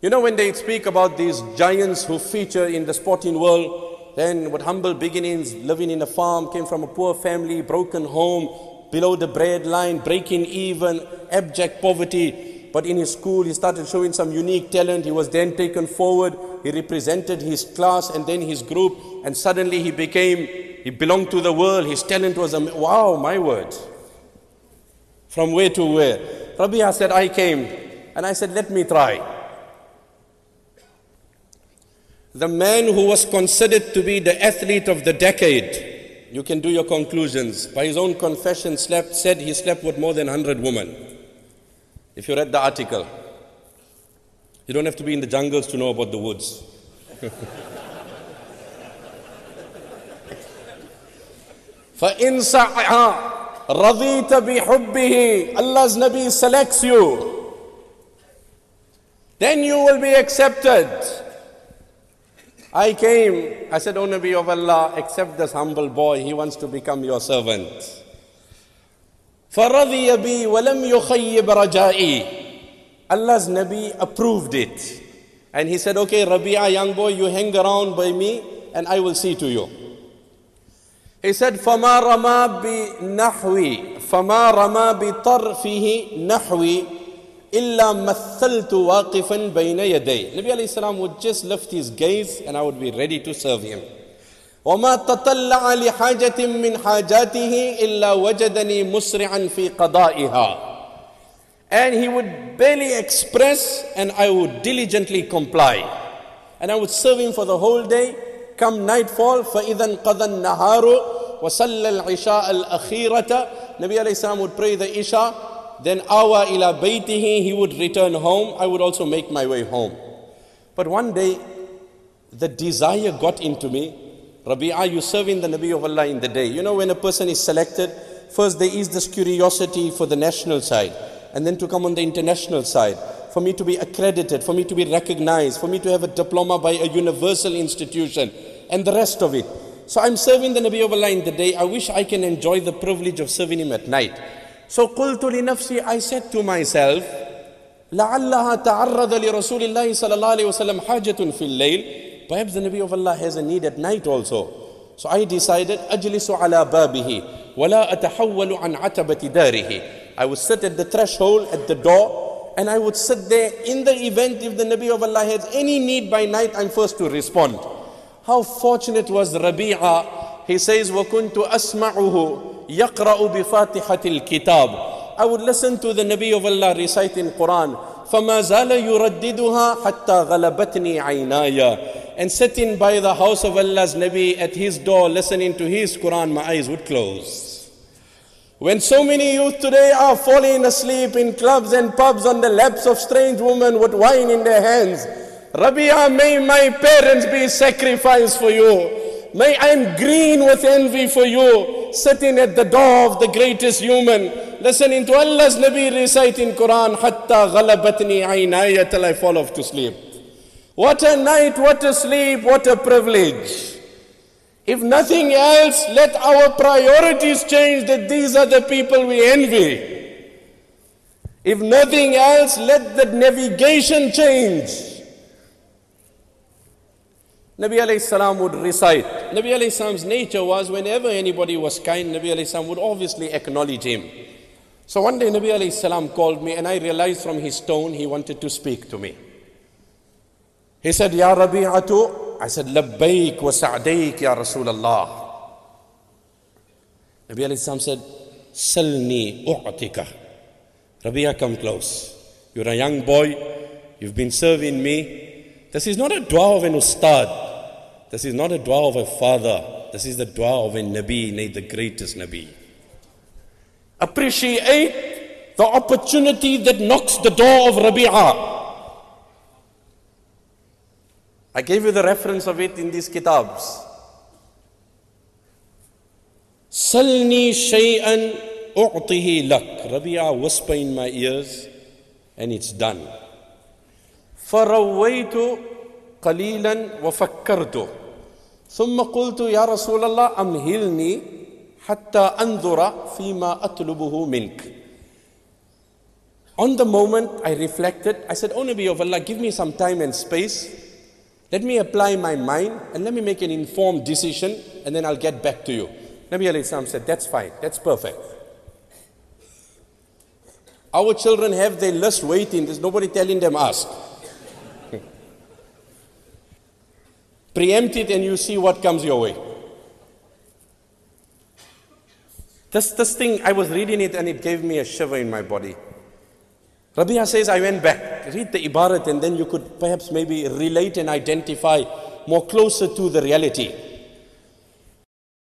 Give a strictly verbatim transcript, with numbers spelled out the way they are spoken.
You know, when they speak about these giants who feature in the sporting world, then with humble beginnings, living in a farm, came from a poor family, broken home, below the bread line, breaking even, abject poverty. But in his school, he started showing some unique talent. He was then taken forward. He represented his class and then his group. And suddenly he became, he belonged to the world. His talent was, am- wow, my word. From where to where? Rabia said, I came. And I said, let me try. The man who was considered to be the athlete of the decade, you can do your conclusions. By his own confession, slept, said he slept with more than one hundred women. If you read the article, you don't have to be in the jungles to know about the woods. فَإِن سَعَى رَضِيتَ بِحُبِّهِ, Allah's Nabi selects you, then you will be accepted. I came, I said, O Nabi of Allah, accept this humble boy, he wants to become your servant. فَرَضِيَ بِي وَلَمْ يُخَيِّبْ رَجَائِي. Allah's Nabi approved it. And he said, okay, Rabi'a, young boy, you hang around by me and I will see to you. He said, فَمَا رَمَا بِنَحْوِي فَمَا رَمَا بِطَرْفِهِ نَحْوِي إِلَّا مَثَّلْتُ وَاقِفًا بَيْنَ يَدَيْهِ. Nabi alayhi salam would just lift his gaze and I would be ready to serve him. وَمَا تَطَلَّعَ لِحَاجَةٍ مِّنْ حَاجَاتِهِ إِلَّا وَجَدَنِي مُسْرِعًا فِي قَضَائِهَا. And he would barely express and I would diligently comply. And I would serve him for the whole day. Come nightfall, فَإِذَا انْقَضَى النَّهَارُ وَصَلَّى الْعِشَاءَ الْأَخِيرَةَ. Nabi alayhi salam would pray the Isha. Then awa ila baytihi, he would return home. I would also make my way home. But one day, the desire got into me. Rabi'a, you serving the Nabi of Allah in the day. You know, when a person is selected, first there is this curiosity for the national side, and then to come on the international side, for me to be accredited, for me to be recognized, for me to have a diploma by a universal institution, and the rest of it. So I'm serving the Nabi of Allah in the day. I wish I can enjoy the privilege of serving him at night. So قلت لنفسي, I said to myself, لعلها تعرض لرسول الله صلى الله عليه وسلم حاجة في الليل. Perhaps the Nabi of Allah has a need at night also. So I decided, أجلس على بابه ولا أتحول عن عتبة داره. I would sit at the threshold, at the door, and I would sit there. In the event if the Nabi of Allah has any need by night, I'm first to respond. How fortunate was Rabi'a. He says, وَكُنْتُ أَسْمَعُهُ يَقْرَأُ بِفَاتِحَةِ الْكِتَابِ. I would listen to the Nabi of Allah reciting Quran. فَمَا زَالَ يُرَدِّدُهَا حَتَّى غَلَبَتْنِي عَيْنَايَ. And sitting by the house of Allah's Nabi at his door, listening to his Quran, my eyes would close. When so many youth today are falling asleep in clubs and pubs on the laps of strange women with wine in their hands, Rabi'a, may my parents be sacrificed for you. May I am green with envy for you, sitting at the door of the greatest human, listening to Allah's Nabi reciting Quran, hatta ghalabatni aynaya, till I fall off to sleep. What a night, what a sleep, what a privilege. If nothing else, let our priorities change, that these are the people we envy. If nothing else, let the navigation change. Nabi alayhi salam would recite. Nabi alayhi salam's nature was, whenever anybody was kind, Nabi alayhi salam would obviously acknowledge him. So one day Nabi alayhi salam called me and I realized from his tone he wanted to speak to me. He said, Ya Rabi'atu. I said, Labbaik wa sa'daik ya Rasulallah. Nabi alayhi salam said, Salni u'tika. Rabi'a, come close. You're a young boy. You've been serving me. This is not a dua of an ustad. This is not a dua of a father. This is the dua of a Nabi, nay, the greatest Nabi. Appreciate the opportunity that knocks the door of Rabi'a. I gave you the reference of it in these kitabs. Salni shay'an u'tihi lak. Rabi'a, whisper in my ears, and it's done. فرويت قليلا وفكرت ثم قلت يا رسول الله أمهلني حتى أنظر فيما أطلبه منك. On the moment, I reflected. I said, "Oh Nabi of Allah, give me some time and space. Let me apply my mind and let me make an informed decision and then I'll get back to you." Nabi alayhi salam said, "That's fine. That's perfect." Our children have their list waiting. There's nobody telling them ask. Preempt it and you see what comes your way. This, this thing, I was reading it and it gave me a shiver in my body. Rabia says, I went back. Read the ibarat and then you could perhaps maybe relate and identify more closer to the reality.